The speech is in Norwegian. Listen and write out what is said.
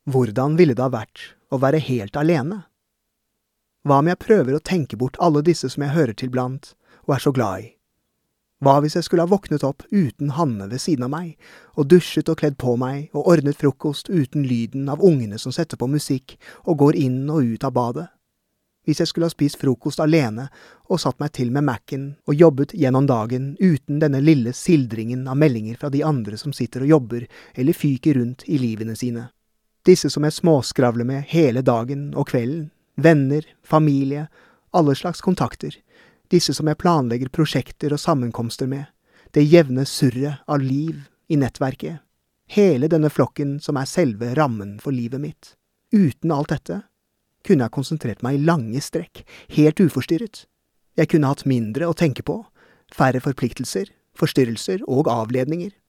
Hvordan ville det ha vært å være helt alene? Hva om jeg prøver å tenke bort alle disse som jeg hører til blant, og er så glad i? Hva hvis jeg skulle ha våknet opp uten Hanne ved siden av meg, og dusjet og kledd på meg, og ordnet frokost uten lyden av ungene som setter på musikk og går inn og ut av badet? Hvis jeg skulle ha spist frokost alene og satt meg til med Mac-en og jobbet gjennom dagen uten denne lille sildringen av meldinger fra de andre som sitter og jobber eller fyker rundt i livene sine. Disse som jeg småskravler med hele dagen og kvelden, venner, familie, alle slags kontakter. Disse som jeg planlegger prosjekter og sammenkomster med, det jevne surret av liv i nettverket, hele denne flokken som er selve rammen for livet mitt. Uten alt dette kunne jeg konsentrert meg i lange strekk, helt uforstyrret. Jeg kunne hatt mindre å tenke på, færre forpliktelser, forstyrrelser og avledninger.